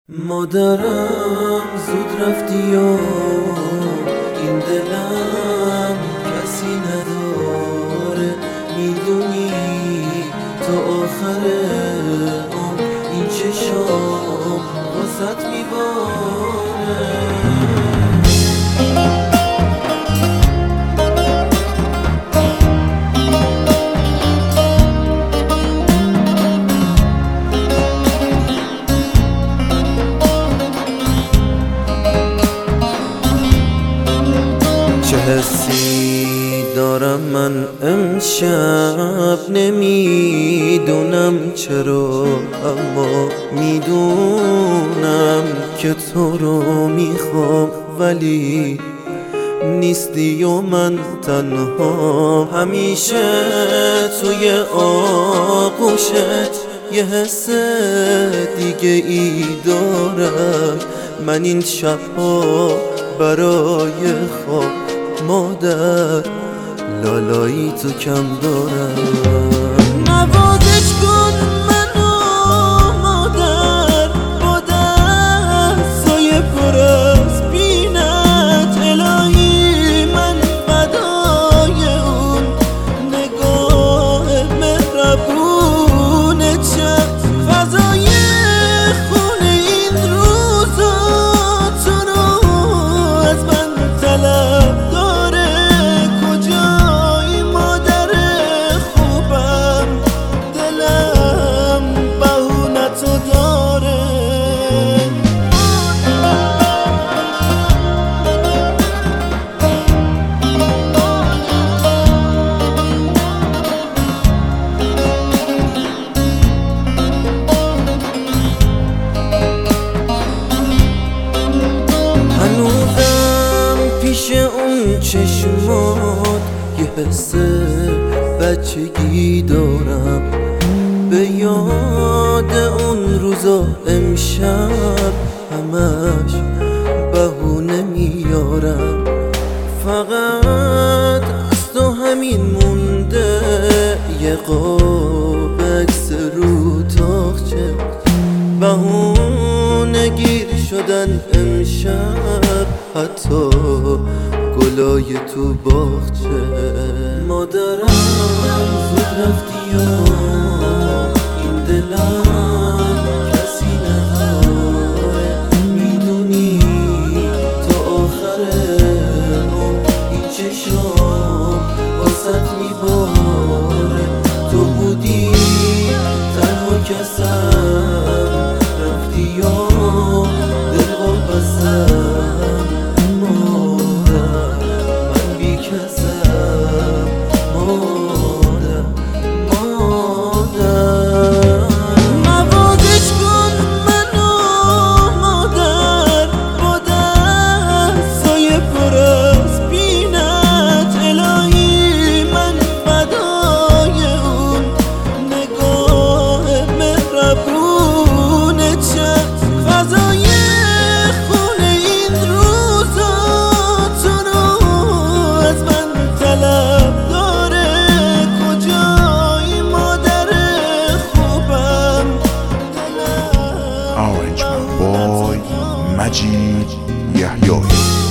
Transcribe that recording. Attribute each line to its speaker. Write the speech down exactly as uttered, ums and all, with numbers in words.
Speaker 1: مادرم زود رفتی و این دلم کسی نداره، میدونی تا آخر عمر این چشام واسط میباره. چه حسی دارم من امشب نمیدونم چرا، اما میدونم که تو رو میخوام، ولی نیستی و من تنها. همیشه توی آغوشت یه حس دیگه ای دارم. من این شبها برای خواب مادر لالایی تو کم دارم. نوازش کن منو مادر با دستای پر از بینت، الهی من فدای اون نگاه مهربونت شم. فضای خونه این روزا تو رو از من طلب داره. کجایی مادر خوبم، دلم بهونتو داره. هنوزم پیش اون چشمات یه حس بچگی دارم، به یاد اون روزا امشب همش بهونه میارم. فقط از تو همین مونده یه قاب عکس رو تاقچه، بهونه گیر شدن امشب حتی گلای تو باغچه. مادرم زود رفتی و این دلم کسی نداره، میدونی تا آخر عمر این چشام واسط میباره. تو بودی تنها کسم، رفتی و دل واپسم. مادر من بی کسم، مادر مادر نوازش کن منو مادر با دستای پر از بینت، الهی من فدای اون نگاه مهربونت شم. فضای خونه این روزا تو رو از من طلب داره. کجایی مادر خوبم، دلم
Speaker 2: Orange Man Boy مجید یحیایی.